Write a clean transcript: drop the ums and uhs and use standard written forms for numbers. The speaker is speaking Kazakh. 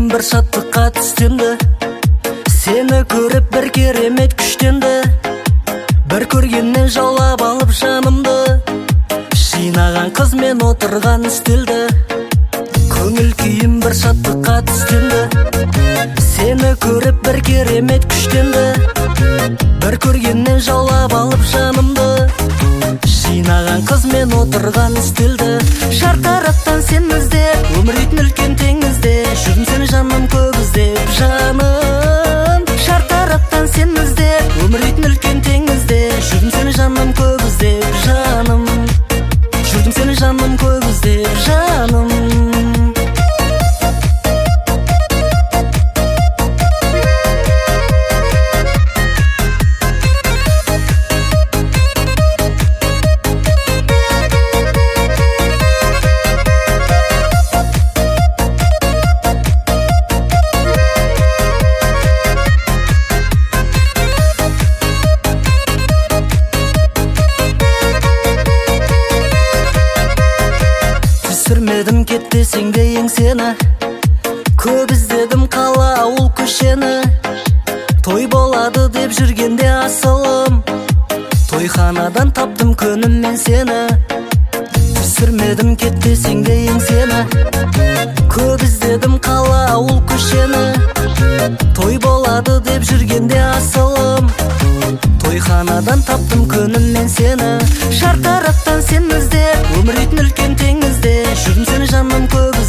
бір шаттыққа түстенді. Сені көріп бір керемет күштенді. Бір көргеннен жаулап алып жанымды. Жинаған қыз мен отырған үстелді. Көңіл күйім бір шаттыққа түстенді. Сені көріп бір керемет күштенді. Бір көргеннен жаулап алып жанымды. Жинаған қыз мен отырған үстелді. Шартараптан сен іздеп, өмірдің үлкен теңізде жүрдім сені жаным көп іздеп жаным. Шартараптан сен іздеп, өмірдің үлкен теңізде жүрдім сені жаным көп іздеп жаным. Жүрдім сені жаным көп іздеп жаным. Түсірмедім кетпесең де еңсені, көп іздедім қала ауыл көшені. Той болады деп жүргенде асылым, тойханадан таптым күнім мен сені. Түсірмедім кетпесең де еңсені, көп іздедім қала ауыл көшені. Той болады деп жүргенде асылым, тойханадан таптым күнім мен сені. Шартараптан сен іздеп, өмірдің үлкен теңізде жүрдім сені жаным көп